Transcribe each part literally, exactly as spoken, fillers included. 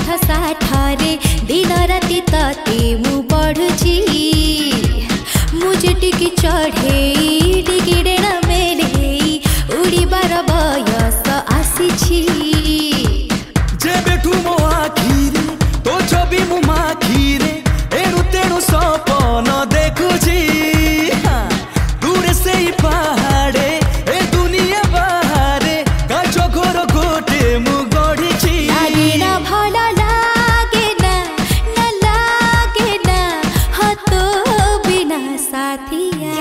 साठरे दिन राति तते मु बढ़ुची मुझे टिकी चढ़े टिकी डेना मेले उड़ीबार बयस आसी जेबेठू मो आखिरे तो छवि मु माखिरे एणु तेणु सपन देखुची दूर से ही पहाड़े ए दुनिया बाहरे काच घर गोटे मु गढ़ी लागेना भल लागेना न लागेना हतो बिना साथिया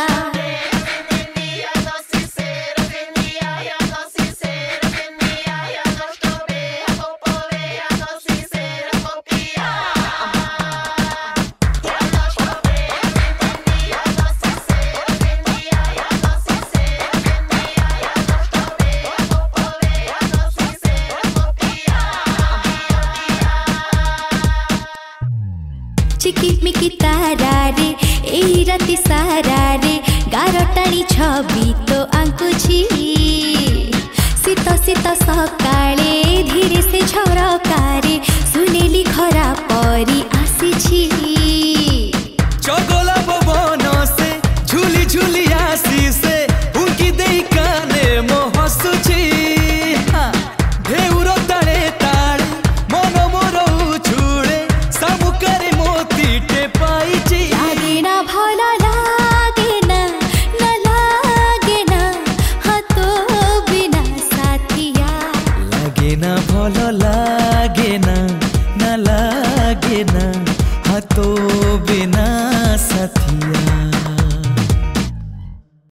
चिकिमिकी तारा रे एही राति सारा रे गारटाणी छवि तो आंकुची शीत शीत सकाळे धीरे से झरकारे सुनेली खरा परी आसीछि चगला पवन से झुली झुली आसी से उनकी देई काने मो हसुची ढेउर ताळे ताळे मन मोर उछुळे सामुकारे मोती टे पाइची लागेना भल लागेना न लागेना हतो बिना साथिया लागेना भल लागेना न लागेना हाथों बिना साथिया।